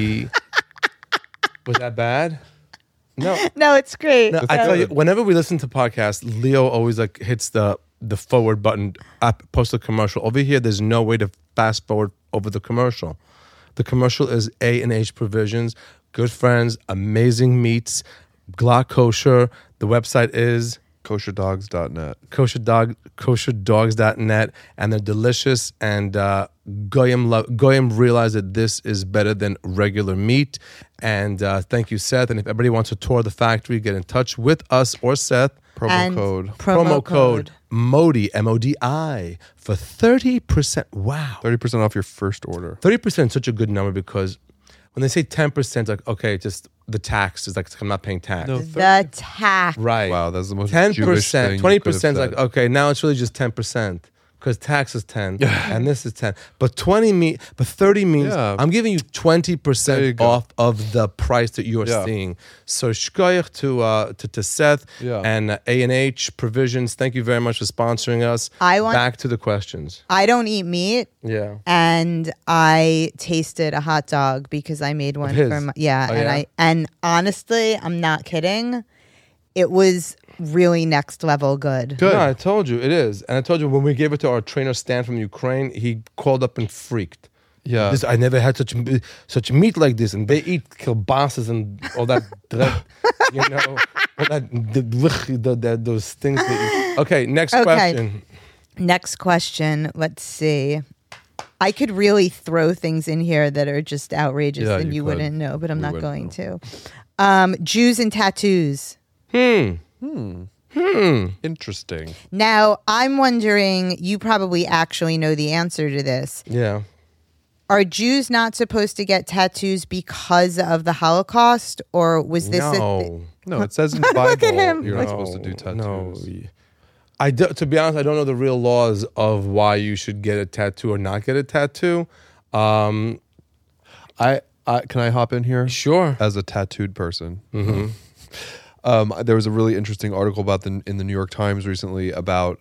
Was that bad? No. no, it's great. No, I tell you, whenever we listen to podcasts, Leo always like hits the forward button, post a commercial. Over here, there's no way to fast forward over the commercial. The commercial is A&H Provisions, good friends, amazing meats, Glock Kosher. The website is Kosherdogs.net. kosherdogs.net, and they're delicious. And Goyim realize that this is better than regular meat. And thank you, Seth. And if everybody wants to tour the factory, get in touch with us or Seth. And Promo code. MODI, MODI, for 30%. Wow. 30% off your first order. 30% is such a good number because when they say 10%, like, okay, just the tax is like, I'm not paying tax. No, The tax. Right. Wow, that's the most 10%, Jewish thing 20% is like, said. okay, now it's really just 10%. Because tax is 10 and this is 10. But 30 means Yeah. I'm giving you There you 20% go. off of the price that you are Yeah. seeing. So shkoyach to Seth Yeah. and A&H Provisions. Thank you very much for sponsoring us. Back to the questions. I don't eat meat. Yeah. And I tasted a hot dog because I made one his? for my Oh, yeah? and honestly, I'm not kidding. It was really next level good. Good. No, I told you it is. And I told you when we gave it to our trainer Stan from Ukraine, he called up and freaked. Yeah. I never had such meat like this, and they eat kielbases and all that, you know, all that those things. That you, okay, next Okay. question. Next question. Let's see. I could really throw things in here that are just outrageous Yeah, and you you could. wouldn't know, but I'm We not wouldn't going know. to. Jews and tattoos. Interesting. Now, I'm wondering, you probably actually know the answer to this. Yeah. Are Jews not supposed to get tattoos because of the Holocaust, or was this No. No, it says in the Bible at him. you're not No, supposed to do tattoos. No. To be honest, I don't know the real laws of why you should get a tattoo or not get a tattoo. I can I hop in here? Sure. As a tattooed person. There was a really interesting article about in the New York Times recently about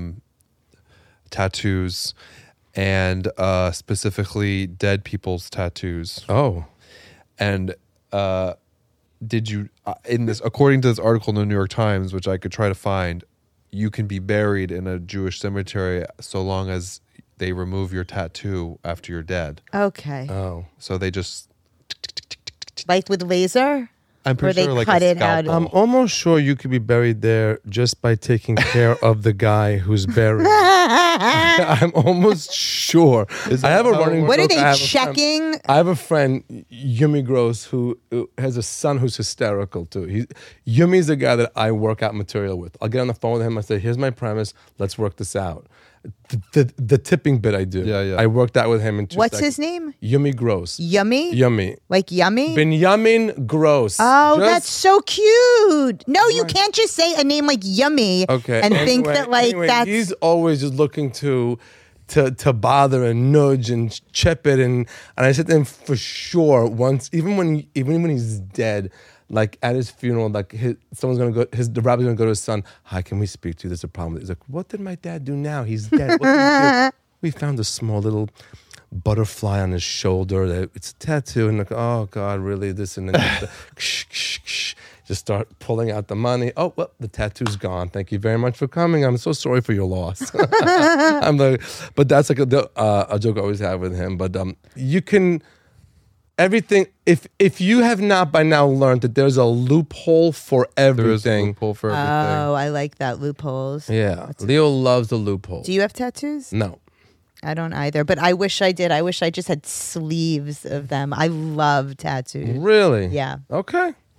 tattoos and specifically dead people's tattoos. Oh. And did you in this according to this article in the New York Times, which I could try to find, you can be buried in a Jewish cemetery so long as they remove your tattoo after you're dead. okay, Oh. So they just like with laser? I'm pretty Or sure they like cut a it out. scalpel. I'm almost sure you could be buried there just by taking care of the guy who's buried. I'm almost sure. I have a running What are joke. I they have a friend- checking? I have a friend, Yumi Gross, who has a son who's hysterical too. Yumi's the guy that I work out material with. I'll get on the phone with him. I say, "Here's my premise. Let's work this out." The tipping bit I do. Yeah. I worked out with him in 2 What's seconds. his name? Yumi Gross. Yummy? Yummy. Like yummy? Benjamin Gross. Oh, Just- that's so cute. No, you can't just say a name like Yummy Okay. and think Anyway- that like anyway, that's he's always just looking to bother and nudge and chip it and I said to him for sure once even when he's dead, like at his funeral, like the rabbi's gonna go to his son. Hi, can we speak to you? There's a problem. He's like, what did my dad do now? He's dead. What did he do? We found a small little butterfly on his shoulder. It's a tattoo, and like, oh God, really? This and then just start pulling out the money. Oh well, the tattoo's gone. Thank you very much for coming. I'm so sorry for your loss. I'm like, but that's like a joke I always have with him. But you can. Everything. If you have not by now learned that there's a loophole for everything. There is a loophole for everything. Oh, I like that loopholes. Yeah, Leo loves the loophole. Do you have tattoos? No. I don't either, but I wish I did. I wish I just had sleeves of them. I love tattoos. Really? Yeah. Okay.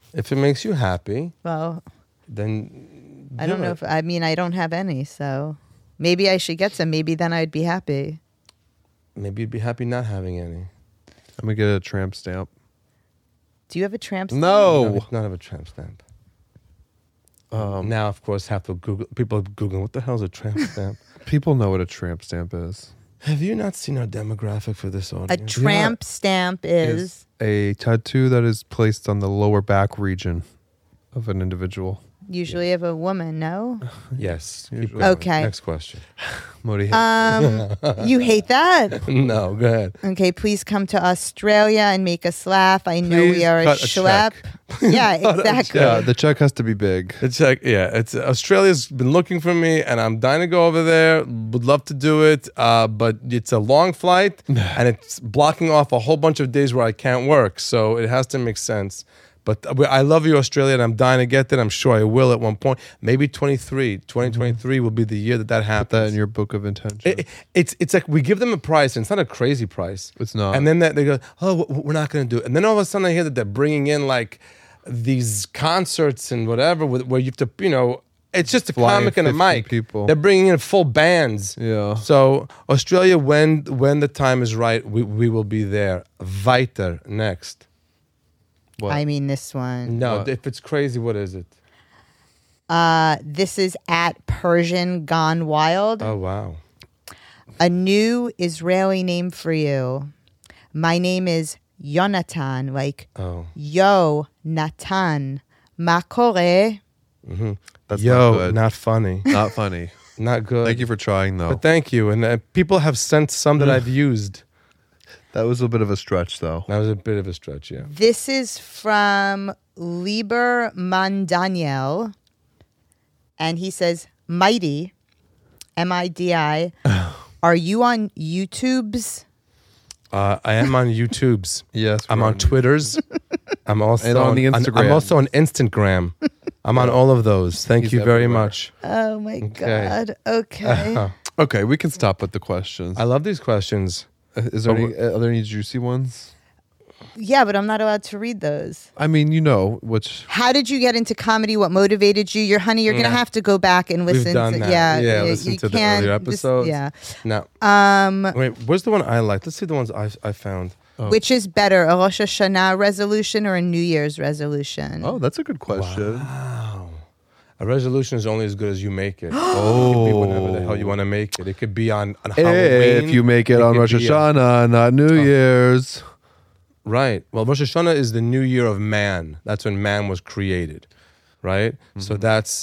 If it makes you happy, Well, then I don't know if I don't have any, so maybe I should get some. Maybe then I'd be happy. Maybe you'd be happy not having any. I'm gonna get a tramp stamp. Do you have a tramp stamp? No. Not have a tramp stamp. Now, of course, have to Google. People are Googling, what the hell is a tramp stamp? People know what a tramp stamp is. Have you not seen our demographic for this A audience? tramp stamp is A tattoo that is placed on the lower back region of an individual. usually of a woman, no? Yes. Keep Usually. going. Okay. Next question. Modi hates You hate that? No, go ahead. Okay, please come to Australia and make us laugh. I know Please we are a cut a schlep. Yeah, exactly. Yeah, the check has to be big. It's like, it's Australia's been looking for me, and I'm dying to go over there. Would love to do it, but it's a long flight, and it's blocking off a whole bunch of days where I can't work. So it has to make sense. But I love you, Australia, and I'm dying to get there. I'm sure I will at one point. Maybe 2023 will be the year that happens. Put that in your book of intention. It's like we give them a price, and it's not a crazy price. It's not. And then they go, oh, we're not going to do it. And then all of a sudden I hear that they're bringing in like these concerts and whatever where you have to, it's just a Fly comic and a 50 mic. people. They're bringing in full bands. Yeah. So Australia, when the time is right, we will be there. Weiter, next. What? I mean, this one. No, What? if it's crazy, what is it? This is at Persian Gone Wild. Oh, wow. A new Israeli name for you. My name is Yonatan, like Oh. Yo Natan. Ma kore. That's Yo, not good. not funny. Not funny. Not good. Thank you for trying, though. But thank you. And people have sent some that I've used. That was a bit of a stretch, though. That was a bit of a stretch, yeah. This is from Lieber Mandaniel. And he says, Mighty, MIDI, are you on YouTube's? I am on YouTube's. Yes. I'm we're on Twitter's. I'm also And on the Instagram. I'm also on Instagram. I'm on all of those. Thank He's you very everywhere. much. Oh my God. Okay. Okay, we can stop with the questions. I love these questions. Is there are there any juicy ones? Yeah, but I'm not allowed to read those. I mean, which How did you get into comedy? What motivated you? You're going to have to go back and listen. We've done to, that. Yeah, listen you to the can't- earlier this- episodes. yeah. No. Wait, where's the one I like? Let's see the ones I found. Which is better, a Rosh Hashanah resolution or a New Year's resolution? Oh, that's a good question. Wow. A resolution is only as good as you make it. Oh. It could be whenever the hell you want to make it. It could be on Hey, Halloween. if you make it on could Rosh be Hashanah, not New Year's. Right. Well, Rosh Hashanah is the new year of man. That's when man was created, right? So that's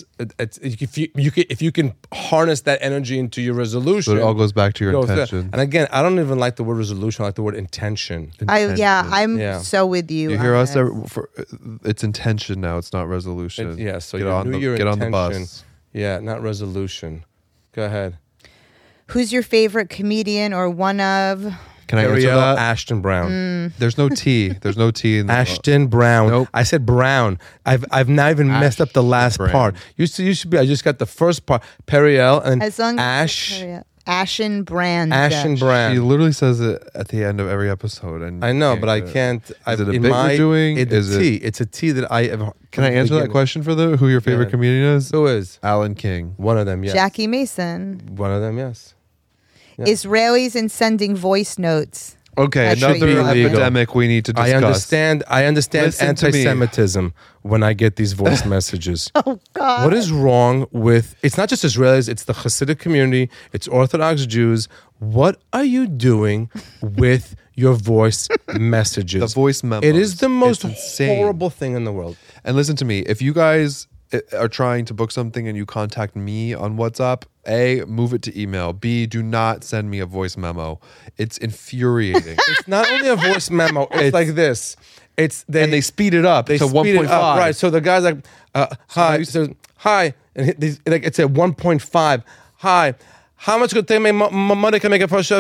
if you can harness that energy into your resolution. So it all goes back to your goes there. intention. And again, I don't even like the word resolution. I like the word intention. I'm Yeah. so with you. You hear on us? this. It's intention now. It's not resolution. Yeah. So get your on new the year get on intention. the bus. Yeah, not resolution. Go ahead. Who's your favorite comedian or one of? Can I answer Ariel that? Ashton Brown. There's no T. There's no T in the Ashton Brown. Nope. I said Brown. I've not even messed up the last Brown. part. You should be. I just got the first part. Periel and As long Ash. Ashen Brand. Ashen She Brown. literally says it at the end of every episode, and I know, you but I do it. can't. Is it a in bit my, you're doing? It's Is a it- T. It's a T that I have. Can I answer that question for who your favorite Yeah. comedian is? Who is Alan King. one of them? Yes. Jackie Mason. One of them. Yes. Yeah. Israelis and sending voice notes. Okay, That should another be illegal. epidemic we need to discuss. I understand Listen to me. anti-Semitism when I get these voice messages. Oh God. What is wrong with? It's not just Israelis. It's the Hasidic community. It's Orthodox Jews. What are you doing with your voice messages? The voice memos. It is the most It's insane. horrible thing in the world. And listen to me. If you guys are trying to book something and you contact me on WhatsApp, A, move it to email. B, do not send me a voice memo. It's infuriating. It's not only a voice memo. It's like this. It's and they speed it up to speed 1.5. it up, right? So the guy's like, "Hi," so hi, and like it's at 1.5. Hi, how much could they make money can make a first show?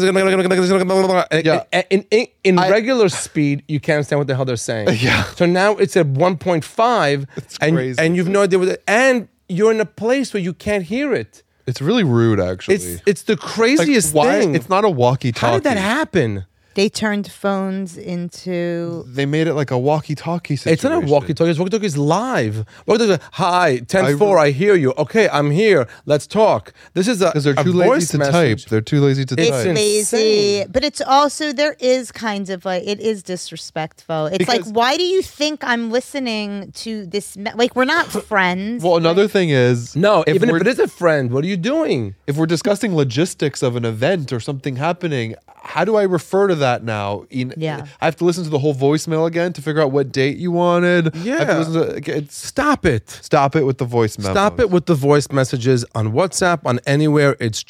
Yeah. In regular speed, you can't understand what the hell they're saying. Yeah. So now it's at 1.5, crazy. and you've no idea what. And you're in a place where you can't hear it. It's really rude, actually. It's the craziest why? thing. It's not a walkie-talkie. How did that happen? They turned phones into. They made it like a walkie-talkie situation. It's not a walkie-talkie. It's walkie-talkie is live. Walkie-talkie, hi, 10-4, I hear you. Okay, I'm here. Let's talk. This is Because they're too lazy to type. They're too lazy to It's type. lazy, but it's also there is kind of like it is disrespectful. It's like, Because- why do you think I'm listening to this? Like, we're not friends. Well, another thing is... No, if even we're- if it is a friend, what are you doing? If we're discussing logistics of an event or something happening, how do I refer to that now? Yeah. I have to listen to the whole voicemail again to figure out what date you wanted. Yeah. I have to listen to, Stop it. stop it with the voice memos. Stop it with the voice messages on WhatsApp, on anywhere. It's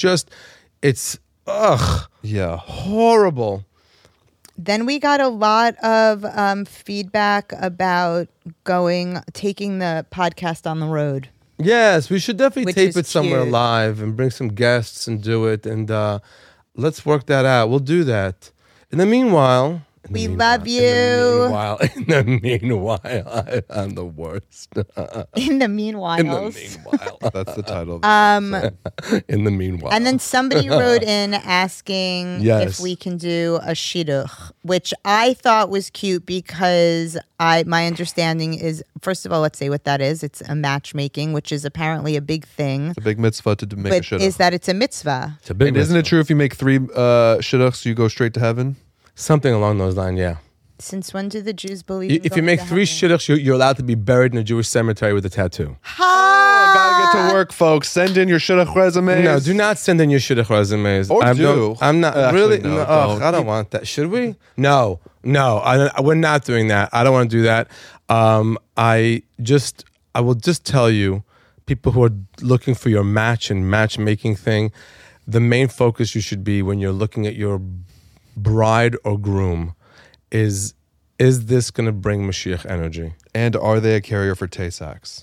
Yeah. horrible. Then we got a lot of feedback about taking the podcast on the road. Yes, we should definitely Which tape is it somewhere cute. live and bring some guests and do it. And let's work that out. We'll do that. In the meanwhile... We love you. In the meanwhile, I'm the worst. In the meanwhile. In the meanwhile. That's the title. Of In the meanwhile. And then somebody wrote in asking Yes. if we can do a shidduch, which I thought was cute because my understanding is, first of all, let's say what that is. It's a matchmaking, which is apparently a big thing. It's a big mitzvah to make a But shidduch. is that it's a mitzvah? It's a big And isn't it true if you make 3 shidduchs, you go straight to heaven? Something along those lines, yeah. Since when do the Jews believe? If you make 3 shidduchs, you're allowed to be buried in a Jewish cemetery with a tattoo. Gotta get to work, folks. Send in your shidduch resumes. No, do not send in your shidduch resumes. Or I'm do. I'm not Actually, really. no, Ugh, don't. I don't want that. Should we? No. We're not doing that. I don't want to do that. I will just tell you, people who are looking for your match and matchmaking thing, the main focus you should be when you're looking at your bride or groom is this going to bring Mashiach energy? And are they a carrier for Tay-Sachs?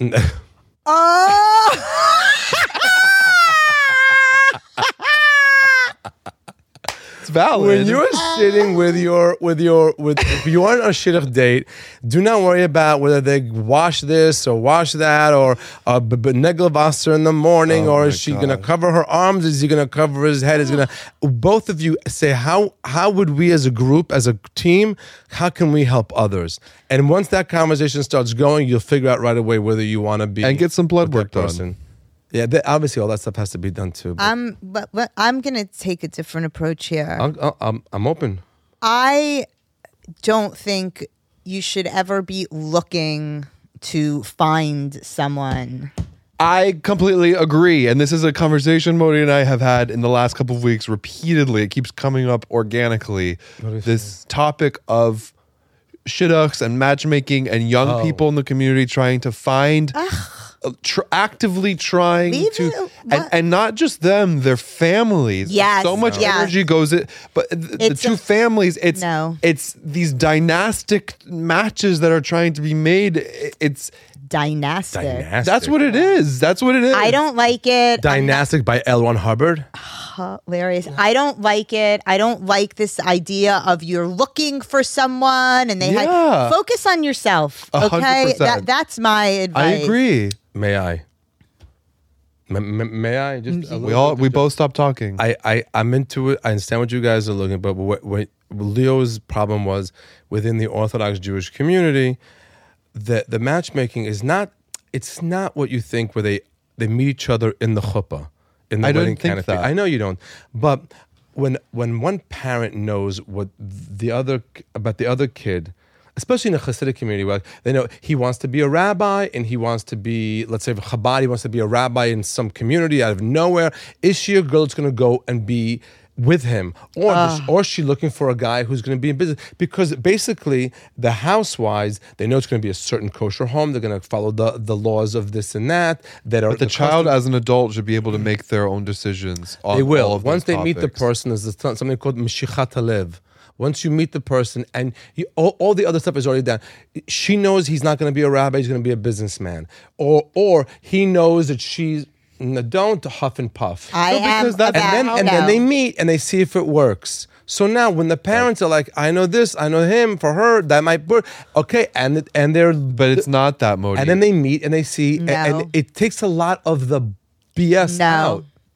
It's valid. When you're sitting with if you are on a shidduch date, do not worry about whether they wash this or wash that or neglavasser in the morning, Oh or my is she going to God. cover her arms? Is he going to cover his head? Is going to both of you say how would we as a group, as a team, how can we help others? And once that conversation starts going, you'll figure out right away whether you want to be And get some blood with work that done. person. Yeah, obviously all that stuff has to be done too. But But I'm going to take a different approach here. I'm open. I don't think you should ever be looking to find someone. I completely agree. And this is a conversation Modi and I have had in the last couple of weeks repeatedly. It keeps coming up organically. This topic of shidduchs and matchmaking and young people in the community trying to find... actively trying Leave to it- and not just them, their families. Yes, So much yes. energy goes it, but the It's two a- families, it's No. it's these dynastic matches that are trying to be made. It's Dynastic. that's what it is. That's what it is. I don't like it. Dynastic by L. Ron Hubbard. Hilarious. I don't like it. I don't like this idea of you're looking for someone and they Yeah. focus on yourself. 100%. Okay, that's my advice. I agree. May I? May I? Just a We little bit? both stopped talking. I'm into it. I understand what you guys are looking, but what Leo's problem was within the Orthodox Jewish community, that the matchmaking is not. It's not what you think, where they meet each other in the chuppah, in the I don't wedding think canopy. that. I know you don't, but when one parent knows what about the other kid, especially in a Hasidic community, where they know he wants to be a rabbi and he wants to be, let's say, Chabad, he wants to be a rabbi in some community out of nowhere. Is she a girl that's going to go and be with him? Or is she looking for a guy who's going to be in business? Because basically, the housewives, they know it's going to be a certain kosher home. They're going to follow the laws of this and that. But the child, as an adult, should be able to make their own decisions. On they will. all of Once these they meet the topics. person, there's something called Meshichat Halev. Once you meet the person and all the other stuff is already done, she knows he's not going to be a rabbi, he's going to be a businessman. Or he knows that she's, no, don't huff and puff. I am because that- about and then they meet and they see if it works. So now when the parents are like, I know this, I know him, for her, that might work. Okay, and they're... But it's not that, Modi. And then they meet and they see, No. and it takes a lot of the BS No. out.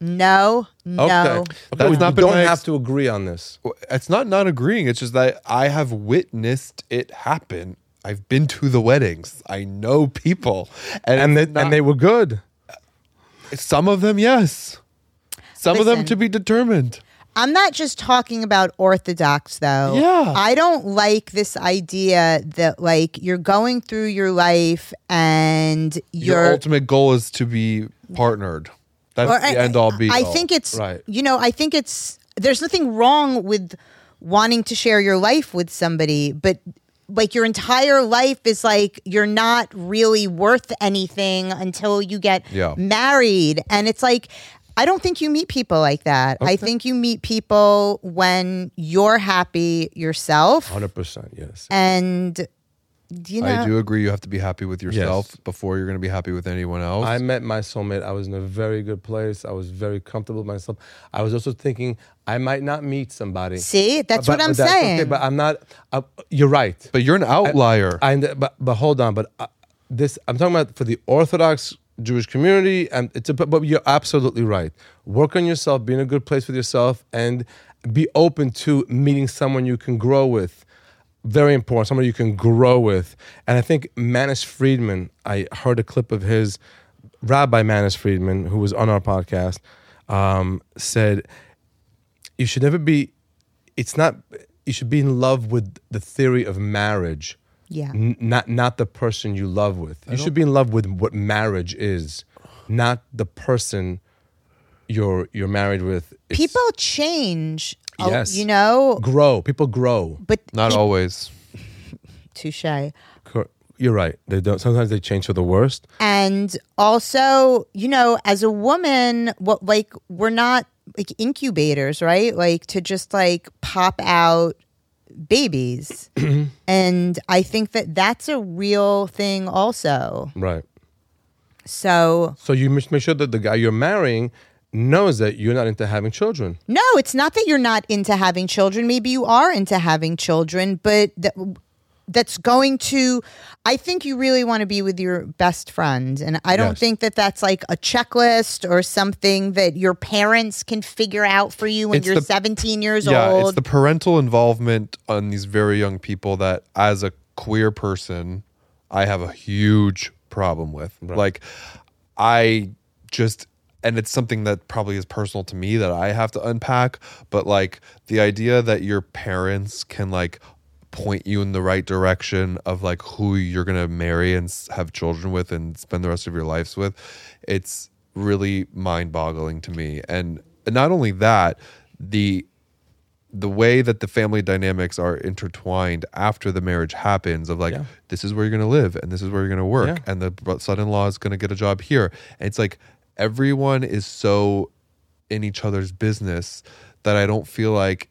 No. Okay, That's we not been don't my have to agree on this. It's not agreeing. It's just that I have witnessed it happen. I've been to the weddings. I know people, And they were good. some of them, yes. Some of them Listen. to be determined. I'm not just talking about Orthodox, though. Yeah. I don't like this idea that, like, you're going through your life and Your ultimate goal is to be partnered. That's the end all be all. I think it's, Right. I think it's, there's nothing wrong with wanting to share your life with somebody, but like your entire life is like, you're not really worth anything until you get Yeah. married. And it's like, I don't think you meet people like that. I think you meet people when you're happy yourself. 100%, yes. And, I do agree. You have to be happy with yourself Yes. before you're going to be happy with anyone else. I met my soulmate. I was in a very good place. I was very comfortable with myself. I was also thinking I might not meet somebody. See, that's what I'm that's saying. Okay, but I'm not. You're right. but you're an outlier. But hold on. But this I'm talking about for the Orthodox Jewish community, and but you're absolutely right. Work on yourself, be in a good place with yourself, and be open to meeting someone you can grow with. Very important, someone you can grow with. And I think Manis Friedman, I heard a clip of his, Rabbi Manis Friedman, who was on our podcast, said, you should never be, you should be in love with the theory of marriage. Yeah. Not the person you love with. You should be in love with what marriage is, not the person you're married with. People change. Yes. Grow. People grow. But Not always. touche. You're right. They don't. Sometimes they change for the worst. And also, as a woman, we're not like incubators, right? Like to just like pop out babies. And I think that that's a real thing also. Right. So you must make sure that the guy you're marrying knows that you're not into having children. no, it's not that you're not into having children. Maybe you are into having children, but that's going to, I think you really want to be with your best friend. And I don't Yes. think that that's like a checklist or something that your parents can figure out for you when It's you're the- 17 years Yeah, old. it's the parental involvement on these very young people that, as a queer person, I have a huge problem with. Like, I just, and it's something that probably is personal to me that I have to unpack, but like the idea that your parents can like point you in the right direction of like who you're going to marry and have children with and spend the rest of your lives with, it's really mind-boggling to me. And not only that, the way that the family dynamics are intertwined after the marriage happens of like, this is where you're going to live and this is where you're going to work. Yeah. And the son-in-law is going to get a job here. And it's like, everyone is so in each other's business that I don't feel like,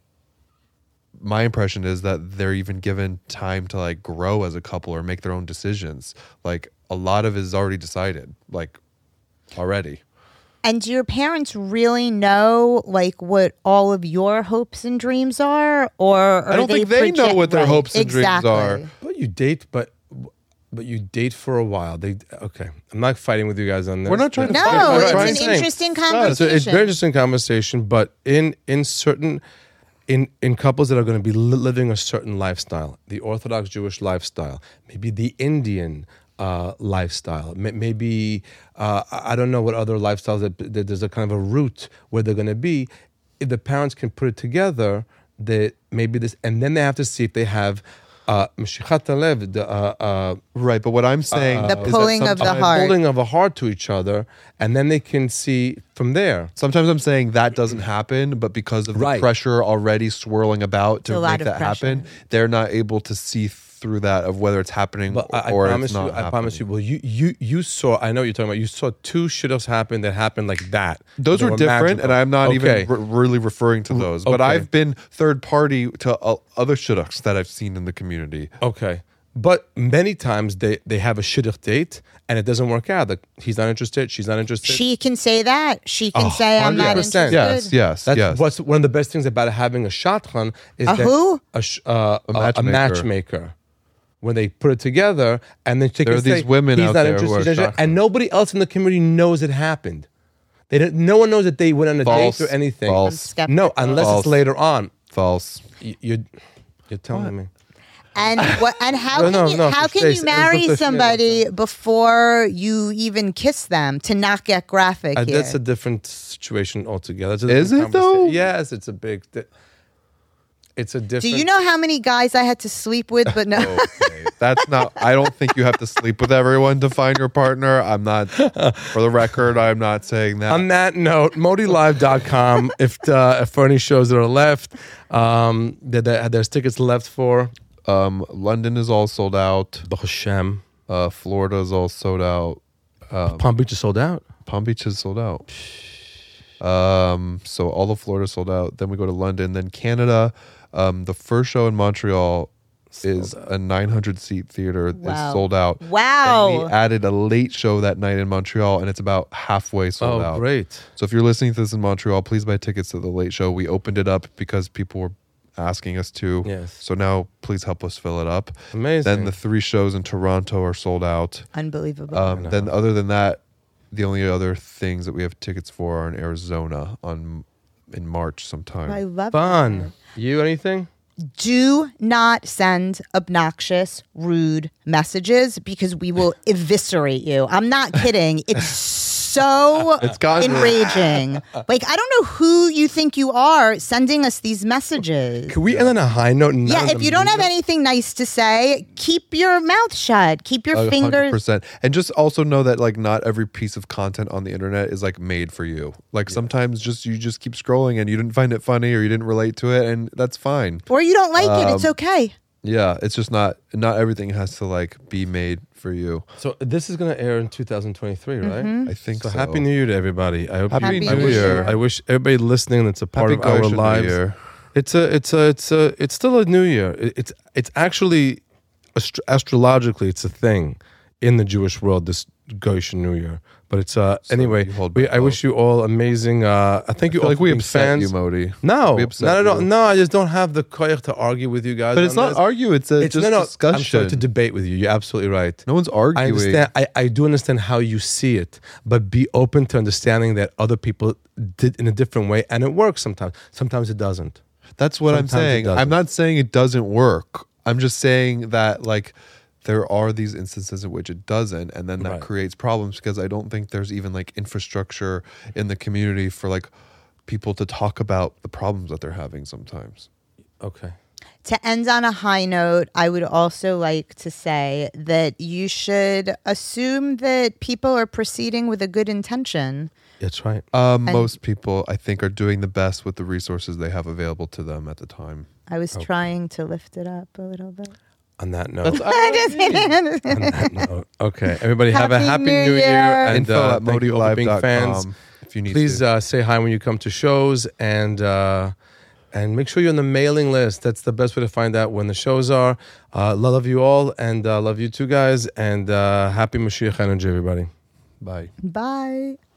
my impression is that they're even given time to like grow as a couple or make their own decisions. Like a lot of it is already decided, like already. And do your parents really know like what all of your hopes and dreams are? Or I don't think they know what their hopes and dreams exactly. are. But you date, but you date for a while. I'm not fighting with you guys on this. We're not trying to No, fight. We're it's trying an to say- interesting It's conversation. a very interesting conversation, but in certain in couples that are going to be living a certain lifestyle, the Orthodox Jewish lifestyle, maybe the Indian lifestyle, maybe I don't know what other lifestyles that there's a kind of a route where they're going to be. If the parents can put it together, that maybe this, and then they have to see if they have Meshichat Halev, Right, but what I'm saying The is that pulling of the sometimes- heart. holding of a heart to each other, and then they can see from there. Sometimes I'm saying that doesn't happen, but because of the Right. pressure already swirling about a to lot make of that happen, pressure. they're not able to see through that of whether it's happening But I or promise it's not you, happening. I promise you. Well, you saw. I know what you're talking about. You saw two shidduchs happen that happened like that. Those They were different, magical. and I'm not Okay. even really referring to those. But okay. I've been third party to other shidduchs that I've seen in the community. Okay. But many times they have a shidduch date and it doesn't work out. Like he's not interested, she's not interested. She can say that. She can say, I'm not 100%. interested. Yes, That's yes. what's one of the best things about having a shadchan is A that who? a matchmaker. matchmaker. When they put it together and then they There can are these say, women he's out not there who interested, are he's not interested, shadchan. and nobody else in the community knows it happened. No one knows that they went on a False. date or anything. I'm False. skeptical. No, unless False. it's later on. False. You're telling me. And what? And how No, can you, no, how stay- can you stay- marry stay- somebody before you even kiss them? To not get graphic here. That's a different situation altogether. It's a Is different it, though? conversation. Yes, it's a big. It's a different. Do you know how many guys I had to sleep with? But no. Okay. That's not. I don't think you have to sleep with everyone to find your partner. I'm not. For the record, I'm not saying that. On that note, ModiLive.com. If for any shows that are left, there's tickets left for London is all sold out. the Hashem. Florida is all sold out. Palm Beach is sold out. Palm Beach is sold out. So all of Florida sold out. Then we go to London. Then Canada. The first show in Montreal is a 900-seat theater. Wow. It's sold out. Wow. And we added a late show that night in Montreal, and it's about halfway sold out. Great. So if you're listening to this in Montreal, please buy tickets to the late show. We opened it up because people were asking us to. Yes. So now please help us fill it up. Amazing. Then the 3 shows in Toronto are sold out. Unbelievable. Then other than that, the only other things that we have tickets for are in Arizona in March sometime. I love Fun. that. You anything? Do not send obnoxious, rude messages because we will eviscerate you. I'm not kidding. It's so It's gotten- enraging. Like, I don't know who you think you are sending us these messages. Can we end on a high note? And not Yeah, on if the you don't have music? anything nice to say, keep your mouth shut. Keep your fingers. 100%. And just also know that like not every piece of content on the internet is like made for you. Like sometimes you just keep scrolling and you didn't find it funny or you didn't relate to it, and that's fine. Or you don't like it. It's okay. Yeah, it's just not everything has to like be made for you. So this is going to air in 2023, right? I think so. So happy New Year to everybody. I hope Happy I New wish, Year. I wish everybody listening that's a part Happy of our Goshen New lives. Year. It's still a new year. It's actually astrologically it's a thing in the Jewish world, this Goshen New Year. But it's anyway. you hold I back wish you all amazing. I thank you all like for we being upset fans. you, Modi. No, We upset not at all. you. No, I just don't have the koyach to argue with you guys. But it's on not this. argue, it's just discussion. I'm sorry to debate with you. You're absolutely right. No one's arguing. I understand. I do understand how you see it, but be open to understanding that other people did in a different way, and it works sometimes. Sometimes it doesn't. That's what Sometimes it I'm saying. doesn't. I'm not saying it doesn't work. I'm just saying that like there are these instances in which it doesn't, and then that Right. creates problems because I don't think there's even like infrastructure in the community for like people to talk about the problems that they're having sometimes. Okay. To end on a high note, I would also like to say that you should assume that people are proceeding with a good intention. That's right. Most people, I think, are doing the best with the resources they have available to them at the time. I was trying to lift it up a little bit. On that note. Just kidding. On that note. Okay. Everybody have a Happy happy New New Year. Year. And Info at thank you all for being fans. modilive.com if you need Please to. say hi when you come to shows, and make sure you're on the mailing list. That's the best way to find out when the shows are. Love you all, and love you too, guys. And happy Mashiach energy, everybody. Bye. Bye.